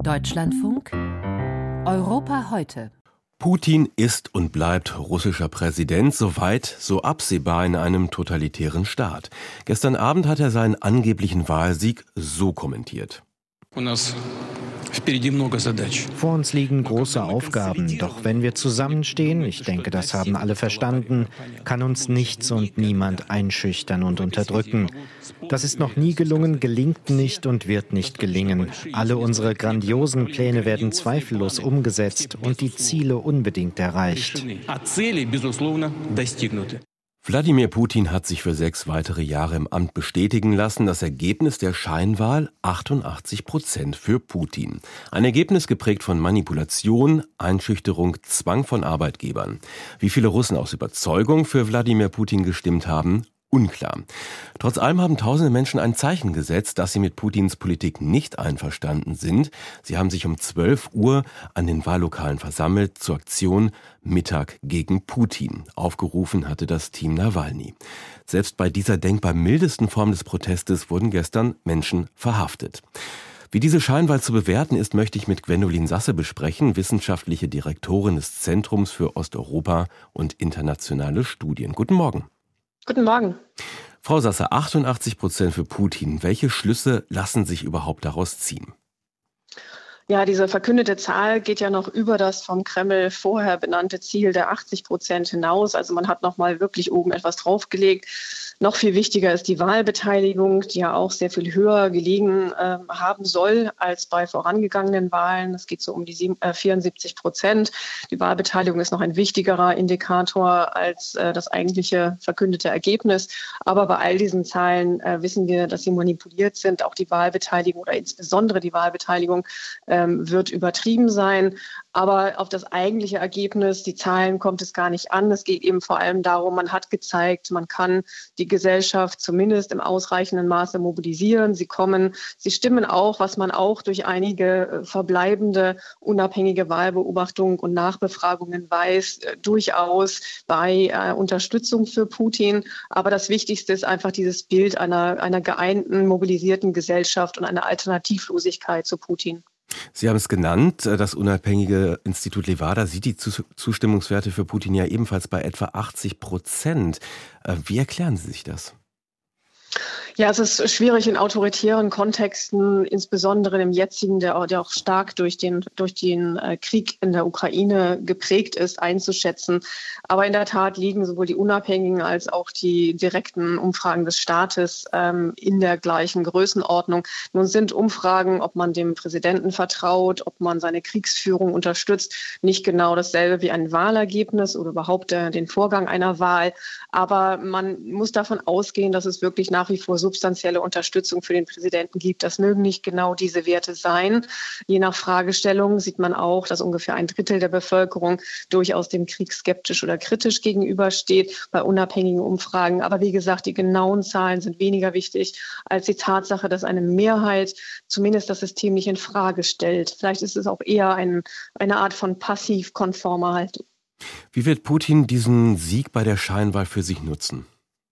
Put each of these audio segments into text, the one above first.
Deutschlandfunk Europa heute. Putin ist und bleibt russischer Präsident, soweit so absehbar in einem totalitären Staat. Gestern Abend hat er seinen angeblichen Wahlsieg so kommentiert. Vor uns liegen große Aufgaben, doch wenn wir zusammenstehen, ich denke, das haben alle verstanden, kann uns nichts und niemand einschüchtern und unterdrücken. Das ist noch nie gelungen, gelingt nicht und wird nicht gelingen. Alle unsere grandiosen Pläne werden zweifellos umgesetzt und die Ziele unbedingt erreicht. Wladimir Putin hat sich für 6 weitere Jahre im Amt bestätigen lassen. Das Ergebnis der Scheinwahl: 88% für Putin. Ein Ergebnis geprägt von Manipulation, Einschüchterung, Zwang von Arbeitgebern. Wie viele Russen aus Überzeugung für Wladimir Putin gestimmt haben? Unklar. Trotz allem haben tausende Menschen ein Zeichen gesetzt, dass sie mit Putins Politik nicht einverstanden sind. Sie haben sich um 12 Uhr an den Wahllokalen versammelt zur Aktion Mittag gegen Putin. Aufgerufen hatte das Team Nawalny. Selbst bei dieser denkbar mildesten Form des Protestes wurden gestern Menschen verhaftet. Wie diese Scheinwahl zu bewerten ist, möchte ich mit Gwendolin Sasse besprechen, wissenschaftliche Direktorin des Zentrums für Osteuropa und internationale Studien. Guten Morgen. Guten Morgen. Frau Sasse, 88% für Putin. Welche Schlüsse lassen sich überhaupt daraus ziehen? Ja, diese verkündete Zahl geht ja noch über das vom Kreml vorher benannte Ziel der 80% hinaus. Also man hat noch mal wirklich oben etwas draufgelegt. Noch viel wichtiger ist die Wahlbeteiligung, die ja auch sehr viel höher gelegen haben soll als bei vorangegangenen Wahlen. Es geht so um die 74%. Die Wahlbeteiligung ist noch ein wichtigerer Indikator als das eigentliche verkündete Ergebnis. Aber bei all diesen Zahlen wissen wir, dass sie manipuliert sind. Auch die Wahlbeteiligung oder insbesondere die Wahlbeteiligung wird übertrieben sein. Aber auf das eigentliche Ergebnis, die Zahlen, kommt es gar nicht an. Es geht eben vor allem darum, man hat gezeigt, man kann die Gesellschaft zumindest im ausreichenden Maße mobilisieren. Sie stimmen auch, was man auch durch einige verbleibende unabhängige Wahlbeobachtung und Nachbefragungen weiß, durchaus bei Unterstützung für Putin. Aber das Wichtigste ist einfach dieses Bild einer geeinten, mobilisierten Gesellschaft und einer Alternativlosigkeit zu Putin. Sie haben es genannt, das unabhängige Institut Levada sieht die Zustimmungswerte für Putin ja ebenfalls bei etwa 80%. Wie erklären Sie sich das? Ja, es ist schwierig in autoritären Kontexten, insbesondere im jetzigen, der auch stark durch den Krieg in der Ukraine geprägt ist, einzuschätzen. Aber in der Tat liegen sowohl die unabhängigen als auch die direkten Umfragen des Staates in der gleichen Größenordnung. Nun sind Umfragen, ob man dem Präsidenten vertraut, ob man seine Kriegsführung unterstützt, nicht genau dasselbe wie ein Wahlergebnis oder überhaupt den Vorgang einer Wahl. Aber man muss davon ausgehen, dass es wirklich nach wie vor substanzielle Unterstützung für den Präsidenten gibt. Das mögen nicht genau diese Werte sein. Je nach Fragestellung sieht man auch, dass ungefähr 1/3 der Bevölkerung durchaus dem Krieg skeptisch oder kritisch gegenübersteht bei unabhängigen Umfragen. Aber wie gesagt, die genauen Zahlen sind weniger wichtig als die Tatsache, dass eine Mehrheit zumindest das System nicht in Frage stellt. Vielleicht ist es auch eher eine Art von passiv-konformer Haltung. Wie wird Putin diesen Sieg bei der Scheinwahl für sich nutzen?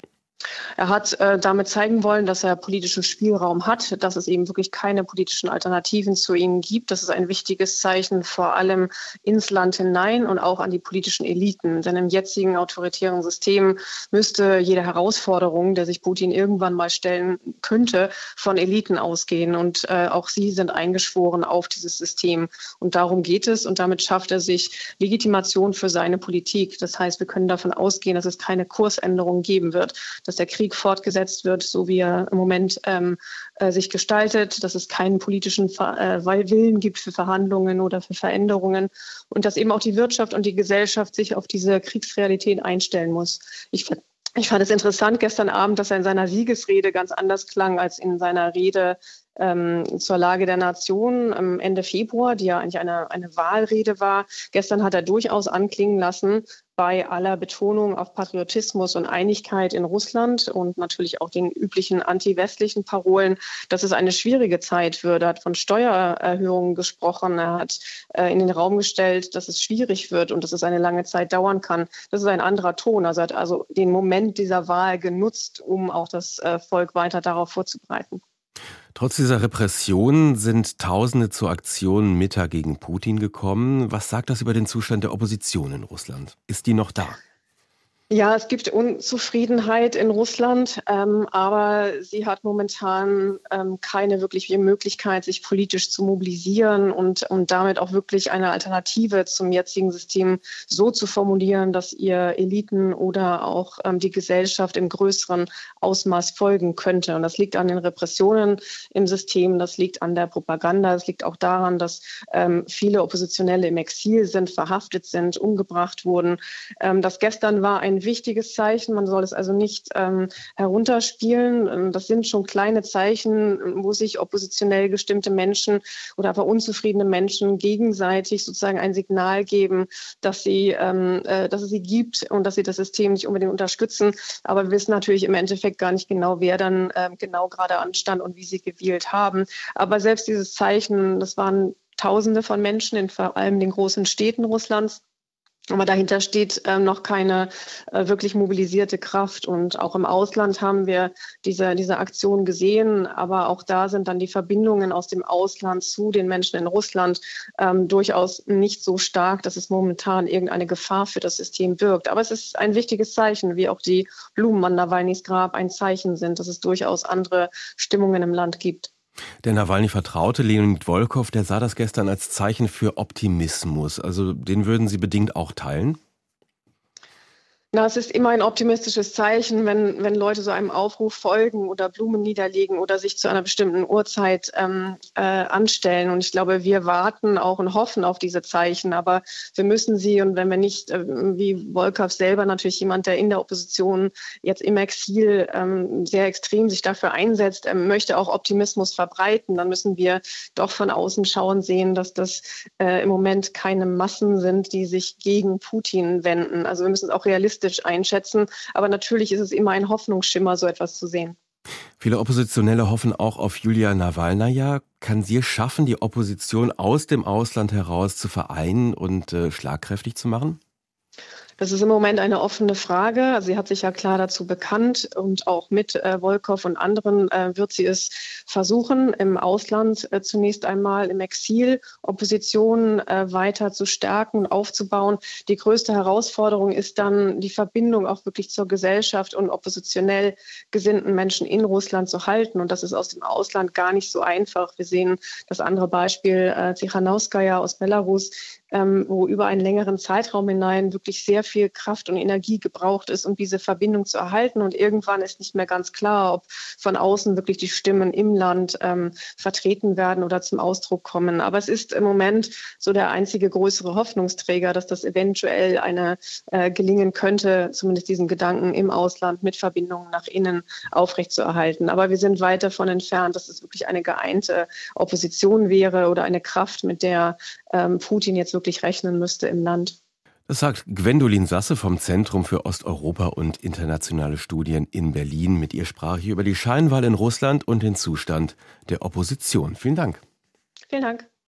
Er hat damit zeigen wollen, dass er politischen Spielraum hat, dass es eben wirklich keine politischen Alternativen zu ihnen gibt. Das ist ein wichtiges Zeichen vor allem ins Land hinein und auch an die politischen Eliten. Denn im jetzigen autoritären System müsste jede Herausforderung, der sich Putin irgendwann mal stellen könnte, von Eliten ausgehen. Und auch sie sind eingeschworen auf dieses System. Und darum geht es. Und damit schafft er sich Legitimation für seine Politik. Das heißt, wir können davon ausgehen, dass es keine Kursänderung geben wird, dass der Krieg fortgesetzt wird, so wie er im Moment sich gestaltet, dass es keinen politischen Willen gibt für Verhandlungen oder für Veränderungen und dass eben auch die Wirtschaft und die Gesellschaft sich auf diese Kriegsrealität einstellen muss. Ich fand es interessant gestern Abend, dass er in seiner Siegesrede ganz anders klang als in seiner Rede zur Lage der Nation Ende Februar, die ja eigentlich eine Wahlrede war. Gestern hat er durchaus anklingen lassen, bei aller Betonung auf Patriotismus und Einigkeit in Russland und natürlich auch den üblichen anti-westlichen Parolen, dass es eine schwierige Zeit wird. Er hat von Steuererhöhungen gesprochen. Er hat in den Raum gestellt, dass es schwierig wird und dass es eine lange Zeit dauern kann. Das ist ein anderer Ton. Er hat also den Moment dieser Wahl genutzt, um auch das Volk weiter darauf vorzubereiten. Trotz dieser Repression sind Tausende zur Aktion Mittag gegen Putin gekommen. Was sagt das über den Zustand der Opposition in Russland? Ist die noch da? Ja, es gibt Unzufriedenheit in Russland, aber sie hat momentan keine wirkliche Möglichkeit, sich politisch zu mobilisieren und damit auch wirklich eine Alternative zum jetzigen System so zu formulieren, dass ihr Eliten oder auch die Gesellschaft im größeren Ausmaß folgen könnte. Und das liegt an den Repressionen im System, das liegt an der Propaganda, es liegt auch daran, dass viele Oppositionelle im Exil sind, verhaftet sind, umgebracht wurden. Das gestern war ein wichtiges Zeichen. Man soll es also nicht herunterspielen. Das sind schon kleine Zeichen, wo sich oppositionell gestimmte Menschen oder aber unzufriedene Menschen gegenseitig sozusagen ein Signal geben, dass es sie gibt und dass sie das System nicht unbedingt unterstützen. Aber wir wissen natürlich im Endeffekt gar nicht genau, wer dann genau gerade anstand und wie sie gewählt haben. Aber selbst dieses Zeichen, das waren Tausende von Menschen in vor allem den großen Städten Russlands. Aber dahinter steht noch keine wirklich mobilisierte Kraft. Und auch im Ausland haben wir diese Aktion gesehen. Aber auch da sind dann die Verbindungen aus dem Ausland zu den Menschen in Russland durchaus nicht so stark, dass es momentan irgendeine Gefahr für das System birgt. Aber es ist ein wichtiges Zeichen, wie auch die Blumen an Nawalnys Grab ein Zeichen sind, dass es durchaus andere Stimmungen im Land gibt. Der Nawalny-Vertraute Leonid Volkov, der sah das gestern als Zeichen für Optimismus. Also den würden Sie bedingt auch teilen? Na, es ist immer ein optimistisches Zeichen, wenn Leute so einem Aufruf folgen oder Blumen niederlegen oder sich zu einer bestimmten Uhrzeit anstellen. Und ich glaube, wir warten auch und hoffen auf diese Zeichen. Aber wir müssen sie, und wenn wir nicht, wie Volkov selber, natürlich jemand, der in der Opposition jetzt im Exil sehr extrem sich dafür einsetzt, möchte auch Optimismus verbreiten, dann müssen wir doch von außen schauen sehen, dass das im Moment keine Massen sind, die sich gegen Putin wenden. Also wir müssen es auch realistisch einschätzen. Aber natürlich ist es immer ein Hoffnungsschimmer, so etwas zu sehen. Viele Oppositionelle hoffen auch auf Julia Nawalnaja. Kann sie es schaffen, die Opposition aus dem Ausland heraus zu vereinen und schlagkräftig zu machen? Das ist im Moment eine offene Frage. Also sie hat sich ja klar dazu bekannt und auch mit Volkov und anderen wird sie es versuchen, im Ausland zunächst einmal im Exil Opposition weiter zu stärken und aufzubauen. Die größte Herausforderung ist dann, die Verbindung auch wirklich zur Gesellschaft und oppositionell gesinnten Menschen in Russland zu halten. Und das ist aus dem Ausland gar nicht so einfach. Wir sehen das andere Beispiel Tsikhanouskaya aus Belarus, wo über einen längeren Zeitraum hinein wirklich sehr viel Kraft und Energie gebraucht ist, um diese Verbindung zu erhalten. Und irgendwann ist nicht mehr ganz klar, ob von außen wirklich die Stimmen im Land vertreten werden oder zum Ausdruck kommen. Aber es ist im Moment so der einzige größere Hoffnungsträger, dass das eventuell gelingen könnte, zumindest diesen Gedanken im Ausland mit Verbindungen nach innen aufrechtzuerhalten. Aber wir sind weit davon entfernt, dass es wirklich eine geeinte Opposition wäre oder eine Kraft, mit der Putin jetzt wirklich rechnen müsste im Land. Das sagt Gwendolin Sasse vom Zentrum für Osteuropa und internationale Studien in Berlin. Mit ihr sprach ich über die Scheinwahl in Russland und den Zustand der Opposition. Vielen Dank. Vielen Dank.